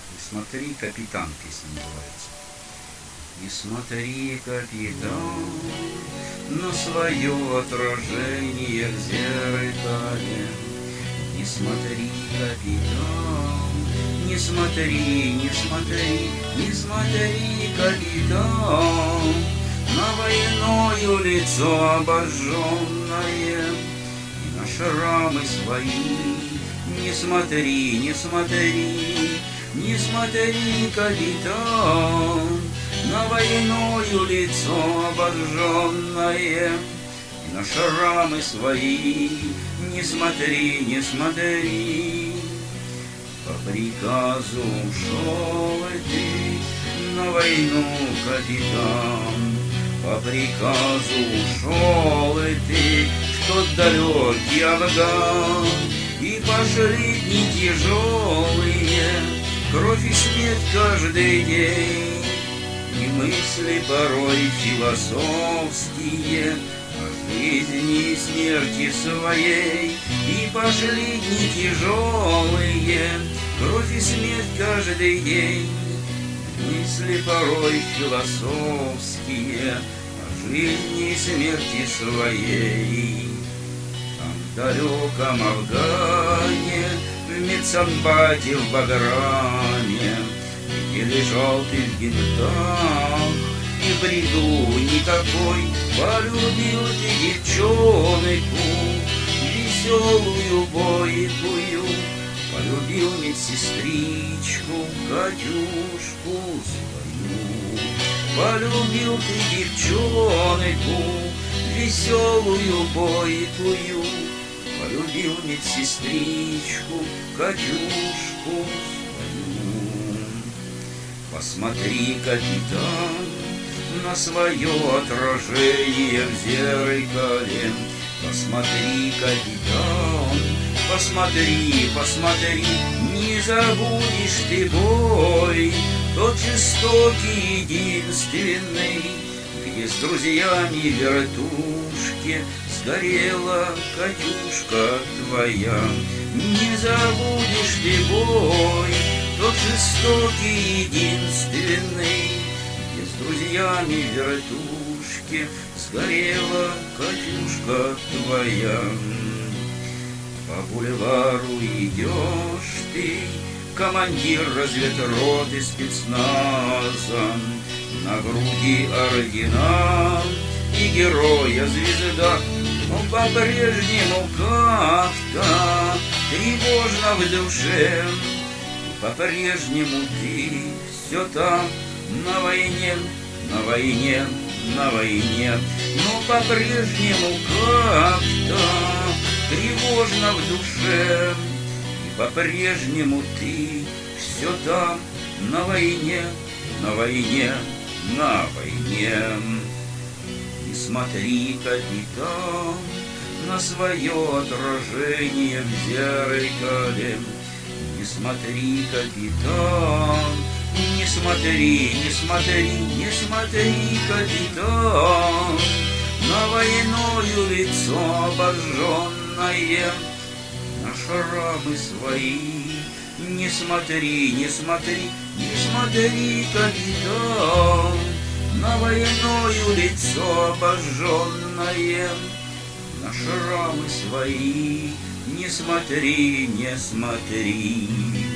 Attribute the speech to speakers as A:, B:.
A: И смотри, капитан, песня называется. И смотри, капитан, на свое отражение в зеркале. Не смотри, капитан, не смотри, не смотри, не смотри, капитан, на войною лицо обожженное и на шрамы свои. Не смотри, не смотри, не смотри, капитан, на войною лицо обожженное и на шрамы свои. Не смотри, не смотри. По приказу ушел ты на войну, капитан. По приказу ушел ты в тот далекий Афган. И пошли дни тяжелые, кровь и смерть каждый день, и мысли порой философские о жизни и смерти своей. И пошли дни тяжелые, кровь и смерть каждый день, мысли порой философские о жизни и смерти своей. Там в далеком Афгане, в Медсанбате, в Баграме, где лежал ты в бинтах и в бреду никакой, полюбил ты девчонку, веселую, бойкую, полюбил медсестричку, Катюшку свою. Полюбил ты девчонку, веселую, бойкую, полюбил медсестричку, Катюшку свою. Посмотри, капитан, на свое отражение в зеркале. Посмотри, капитан, посмотри, посмотри, не забудешь ты бой, тот жестокий, единственный, где с друзьями в вертушке сгорела Катюшка твоя. Не забудешь ты бой, тот жестокий, единственный, где с друзьями в вертушке сгорела Катюшка твоя. По бульвару идешь ты, командир разведроты спецназа, на груди ордена и героя звезда, но по-прежнему как-то тревожно в душе. По-прежнему ты все там на войне, на войне, на войне, но по-прежнему как-то тревожно в душе. И по-прежнему ты все там на войне, на войне, на войне. И смотри, капитан, на свое отражение в зеркале. Не смотри, капитан, не смотри, не смотри, не смотри, капитан, на войною лицо обожженное, на шрамы свои. Не смотри, не смотри, не смотри, капитан, на войною лицо обожженное, на шрамы свои. Не смотри, не смотри.